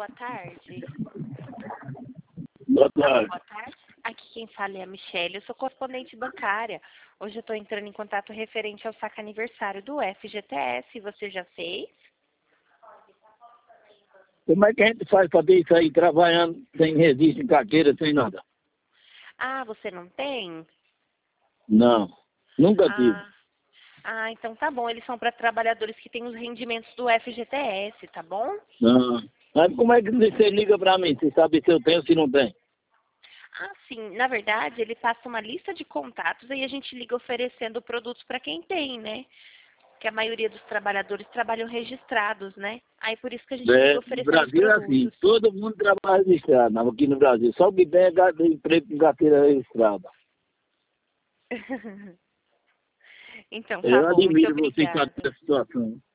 boa tarde. Boa tarde. Boa tarde. Aqui quem fala é a Michelle, eu sou correspondente bancária. Hoje eu estou entrando em contato referente ao saque aniversário do FGTS. Você já fez? Como é que a gente faz para ter isso aí trabalhando sem registro em carteira, sem nada? Ah, você não tem? Não, nunca tive. Então tá bom. Eles são para trabalhadores que têm os rendimentos do FGTS, tá bom? Não. Mas como é que você liga para mim? Você sabe se eu tenho ou se não tem? Sim. Na verdade, ele passa uma lista de contatos e a gente liga oferecendo produtos para quem tem, né? Que a maioria dos trabalhadores trabalham registrados, né? Aí por isso que a gente liga No oferecendo os Brasil é assim, produtos. todo mundo trabalha registrado, não, aqui no Brasil. Só o que tem é emprego com carteira registrada. Então tá Eu bom. Muito admiro você com obrigada. essa situação.